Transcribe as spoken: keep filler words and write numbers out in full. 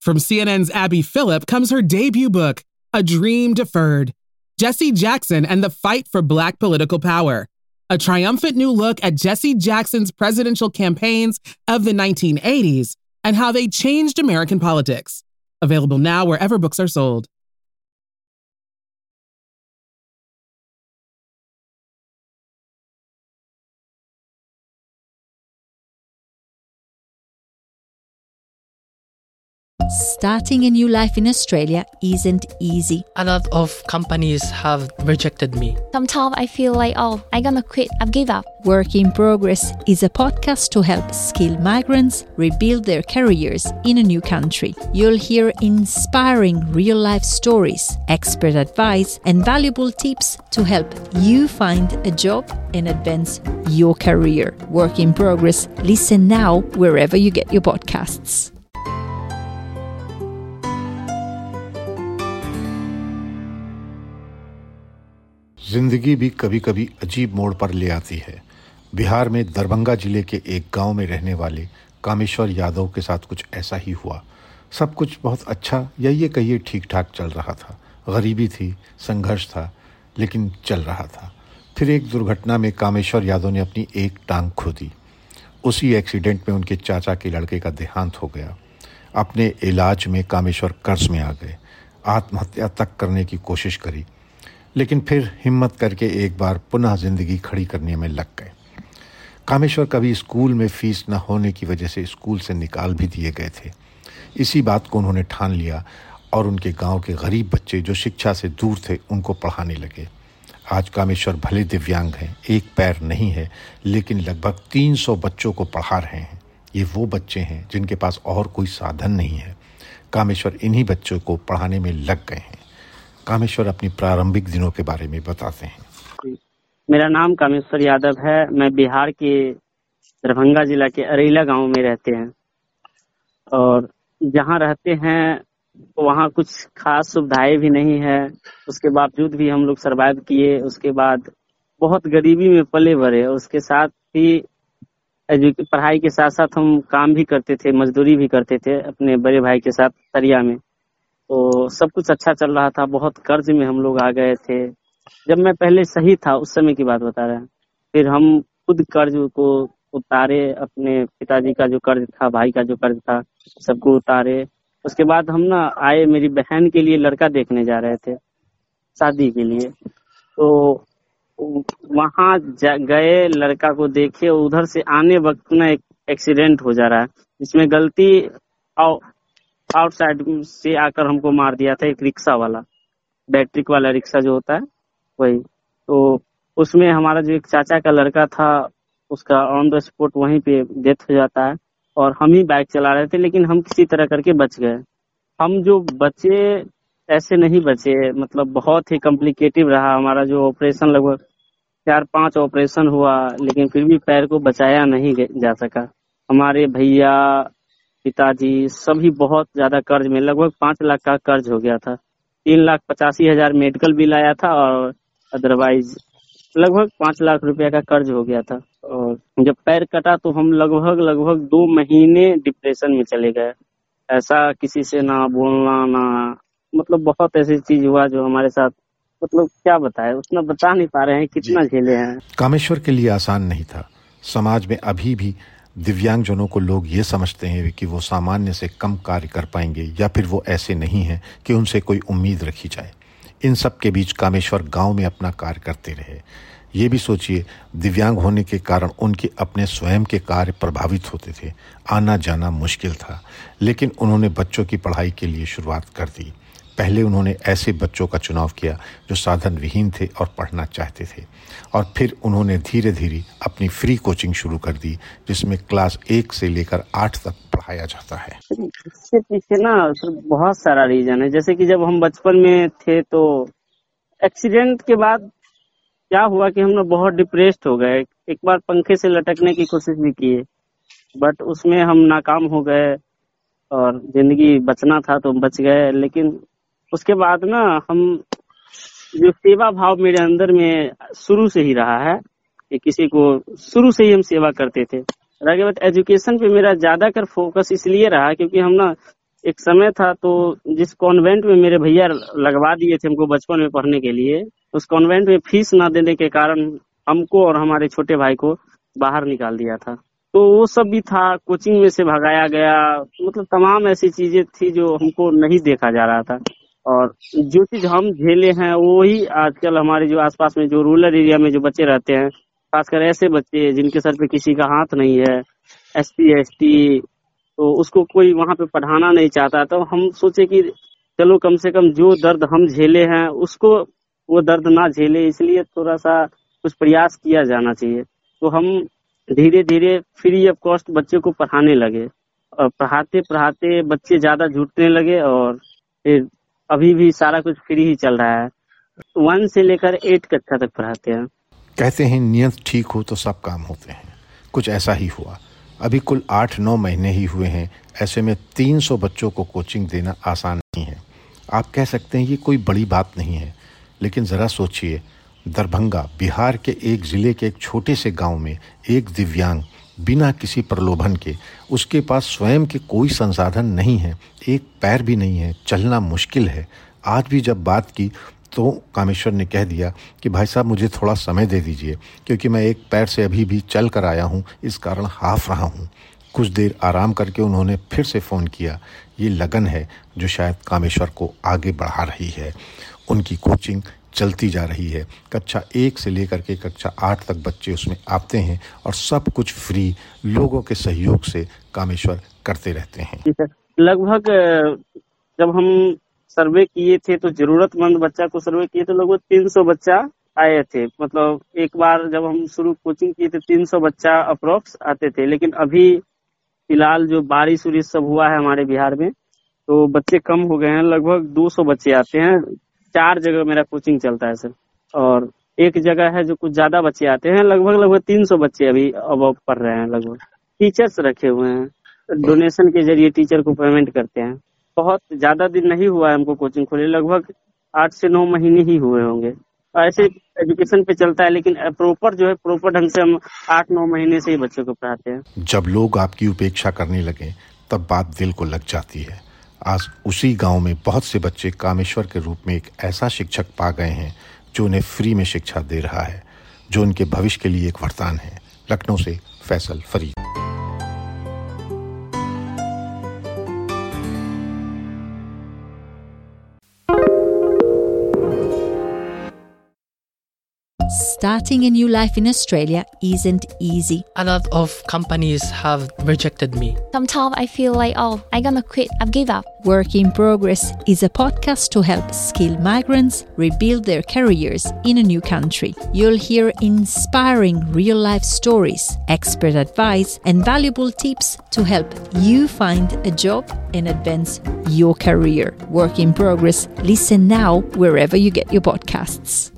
From C N N's Abby Phillip comes her debut book, A Dream Deferred, Jesse Jackson and the Fight for Black Political Power, a triumphant new look at Jesse Jackson's presidential campaigns of the nineteen eighties and how they changed American politics. Available now wherever books are sold. Starting a new life in Australia isn't easy. A lot of companies have rejected me. Sometimes I feel like, oh, I'm gonna quit, I've give up. Work in Progress is a podcast to help skilled migrants rebuild their careers in a new country. You'll hear inspiring real-life stories, expert advice, and valuable tips to help you find a job and advance your career. Work in Progress. Listen now wherever you get your podcasts. जिंदगी भी कभी कभी अजीब मोड़ पर ले आती है। बिहार में दरभंगा जिले के एक गांव में रहने वाले कामेश्वर यादव के साथ कुछ ऐसा ही हुआ। सब कुछ बहुत अच्छा या ये कहिए ठीक ठाक चल रहा था। गरीबी थी, संघर्ष था, लेकिन चल रहा था। फिर एक दुर्घटना में कामेश्वर यादव ने अपनी एक टांग खो दी। उसी एक्सीडेंट में उनके चाचा के लड़के का देहांत हो गया। अपने इलाज में कामेश्वर कर्ज में आ गए। आत्महत्या तक करने की कोशिश करी, लेकिन फिर हिम्मत करके एक बार पुनः ज़िंदगी खड़ी करने में लग गए। कामेश्वर कभी स्कूल में फ़ीस न होने की वजह से स्कूल से निकाल भी दिए गए थे। इसी बात को उन्होंने ठान लिया और उनके गांव के गरीब बच्चे जो शिक्षा से दूर थे उनको पढ़ाने लगे। आज कामेश्वर भले दिव्यांग हैं, एक पैर नहीं है, लेकिन लगभग तीन सौ बच्चों को पढ़ा रहे हैं। ये वो बच्चे हैं जिनके पास और कोई साधन नहीं है। कामेश्वर इन्हीं बच्चों को पढ़ाने में लग गए हैं। कामेश्वर अपनी प्रारंभिक दिनों के बारे में बताते हैं। मेरा नाम कामेश्वर यादव है। मैं बिहार के दरभंगा जिला के अरेला गांव में रहते हैं और जहां रहते हैं वहां कुछ खास सुविधाएं भी नहीं है। उसके बावजूद भी हम लोग सरवाइव किए। उसके बाद बहुत गरीबी में पले बढ़े। उसके साथ ही पढ़ाई के साथ साथ हम काम भी करते थे, मजदूरी भी करते थे अपने बड़े भाई के साथ सरिया में। तो सब कुछ अच्छा चल रहा था। बहुत कर्ज में हम लोग आ गए थे। जब मैं पहले सही था उस समय की बात बता रहे हैं। फिर हम खुद कर्ज को उतारे। अपने पिताजी का जो कर्ज था, भाई का जो कर्ज था, सबको उतारे। उसके बाद हम ना आए, मेरी बहन के लिए लड़का देखने जा रहे थे शादी के लिए। तो वहां गए, लड़का को देखे। उधर से आने वक्त ना एक एक्सीडेंट हो जा रहा है, जिसमें गलती और आउटसाइड से आकर हमको मार दिया था एक रिक्शा वाला, बैट्रिक वाला रिक्शा जो होता है वही। तो उसमें हमारा जो एक चाचा का लड़का था उसका ऑन द स्पॉट वहीं पे डेथ हो जाता है और हम ही बाइक चला रहे थे, लेकिन हम किसी तरह करके बच गए। हम जो बचे ऐसे नहीं बचे, मतलब बहुत ही कॉम्प्लिकेटिव रहा हमारा जो ऑपरेशन। लगभग चार पांच ऑपरेशन हुआ, लेकिन फिर भी पैर को बचाया नहीं जा सका। हमारे भैया, पिताजी सभी बहुत ज्यादा कर्ज में, लगभग पांच लाख का कर्ज हो गया था। तीन लाख पचासी हजार मेडिकल बिल आया था और अदरवाइज लगभग पांच लाख रुपया का कर्ज हो गया था। और जब पैर कटा तो हम लगभग लगभग दो महीने डिप्रेशन में चले गए। ऐसा किसी से ना बोलना, ना मतलब बहुत ऐसी चीज हुआ जो हमारे साथ, मतलब क्या बताए, उतना बता नहीं पा रहे हैं कितना झेले हैं। कामेश्वर के लिए आसान नहीं था। समाज में अभी भी दिव्यांगजनों को लोग ये समझते हैं कि वो सामान्य से कम कार्य कर पाएंगे या फिर वो ऐसे नहीं हैं कि उनसे कोई उम्मीद रखी जाए। इन सब के बीच कामेश्वर गांव में अपना कार्य करते रहे। ये भी सोचिए, दिव्यांग होने के कारण उनके अपने स्वयं के कार्य प्रभावित होते थे। आना जाना मुश्किल था, लेकिन उन्होंने बच्चों की पढ़ाई के लिए शुरुआत कर दी। पहले उन्होंने ऐसे बच्चों का चुनाव किया जो साधन विहीन थे और पढ़ना चाहते थे, और फिर उन्होंने धीरे धीरे अपनी फ्री कोचिंग शुरू कर दी, जिसमें क्लास एक से लेकर आठ तक पढ़ाया जाता है। इसके पीछे ना बहुत सारा रीजन है। जैसे कि जब हम बचपन में थे तो एक्सीडेंट के बाद क्या हुआ कि हम लोग बहुत डिप्रेस्ड हो गए। एक बार पंखे से लटकने की कोशिश भी किए, बट उसमें हम नाकाम हो गए और जिंदगी बचना था तो बच गए। लेकिन उसके बाद ना हम जो सेवा भाव मेरे अंदर में शुरू से ही रहा है कि किसी को शुरू से ही हम सेवा करते थे। रह बाद एजुकेशन पे मेरा ज्यादा कर फोकस इसलिए रहा क्योंकि हम ना एक समय था तो जिस कॉन्वेंट में मेरे भैया लगवा दिए थे हमको बचपन में पढ़ने के लिए, उस कॉन्वेंट में फीस ना देने के कारण हमको और हमारे छोटे भाई को बाहर निकाल दिया था। तो वो सब भी था, कोचिंग में से भगाया गया, मतलब तमाम ऐसी चीजें थी जो हमको नहीं देखा जा रहा था। और जो चीज हम झेले हैं वही आजकल हमारे जो आसपास में जो रूरल एरिया में जो बच्चे रहते हैं, खासकर ऐसे बच्चे जिनके सर पे किसी का हाथ नहीं है, एस सी एस टी, तो उसको कोई वहाँ पे पढ़ाना नहीं चाहता। तो हम सोचे कि चलो कम से कम जो दर्द हम झेले हैं उसको वो दर्द ना झेले, इसलिए थोड़ा सा कुछ प्रयास किया जाना चाहिए। तो हम धीरे धीरे फ्री ऑफ कॉस्ट बच्चे को पढ़ाने लगे और पढ़ाते पढ़ाते बच्चे ज्यादा जुटने लगे और फिर अभी भी सारा कुछ फ्री ही चल रहा है। वन से लेकर एट कक्षा तक पढ़ाते हैं। कहते हैं नियत ठीक हो तो सब काम होते हैं, कुछ ऐसा ही हुआ। अभी कुल आठ नौ महीने ही हुए हैं, ऐसे में तीन सौ बच्चों को कोचिंग देना आसान नहीं है। आप कह सकते हैं ये कोई बड़ी बात नहीं है, लेकिन ज़रा सोचिए, दरभंगा बिहार के एक ज़िले के एक छोटे से गांव में एक दिव्यांग बिना किसी प्रलोभन के, उसके पास स्वयं के कोई संसाधन नहीं है, एक पैर भी नहीं है, चलना मुश्किल है। आज भी जब बात की तो कामेश्वर ने कह दिया कि भाई साहब मुझे थोड़ा समय दे दीजिए, क्योंकि मैं एक पैर से अभी भी चल कर आया हूँ, इस कारण हाफ रहा हूँ। कुछ देर आराम करके उन्होंने फिर से फ़ोन किया। ये लगन है जो शायद कामेश्वर को आगे बढ़ा रही है। उनकी कोचिंग चलती जा रही है। कक्षा एक से लेकर के कक्षा आठ तक बच्चे उसमें आते हैं और सब कुछ फ्री लोगों के सहयोग से कामेश्वर करते रहते हैं। लगभग जब हम सर्वे किए थे तो जरूरतमंद बच्चा को सर्वे किए तो लगभग तीन सौ बच्चा आए थे। मतलब एक बार जब हम शुरू कोचिंग किए थे तीन सौ बच्चा अप्रोक्स आते थे, लेकिन अभी फिलहाल जो बारिश उरिश सब हुआ है हमारे बिहार में तो बच्चे कम हो गए हैं। लगभग दो सौ बच्चे आते हैं। चार जगह मेरा कोचिंग चलता है सर, और एक जगह है जो कुछ ज्यादा बच्चे आते हैं। लगभग लगभग तीन सौ बच्चे अभी अब पढ़ रहे हैं। लगभग टीचर्स रखे हुए हैं, डोनेशन के जरिए टीचर को पेमेंट करते हैं। बहुत ज्यादा दिन नहीं हुआ है हमको कोचिंग खोले, लगभग आठ से नौ महीने ही हुए होंगे। ऐसे एजुकेशन पे चलता है, लेकिन प्रॉपर जो है प्रॉपर ढंग से हम आठ नौ महीने से ही बच्चों को पढ़ाते हैं। जब लोग आपकी उपेक्षा करने लगे तब बात दिल को लग जाती है। आज उसी गांव में बहुत से बच्चे कामेश्वर के रूप में एक ऐसा शिक्षक पा गए हैं जो उन्हें फ्री में शिक्षा दे रहा है, जो उनके भविष्य के लिए एक वरदान है। लखनऊ से Faisal Farid. Starting a new life in Australia isn't easy. A lot of companies have rejected me. Sometimes I feel like, oh, I'm gonna quit, I've give up. Work in Progress is a podcast to help skilled migrants rebuild their careers in a new country. You'll hear inspiring real-life stories, expert advice, and valuable tips to help you find a job and advance your career. Work in Progress. Listen now wherever you get your podcasts.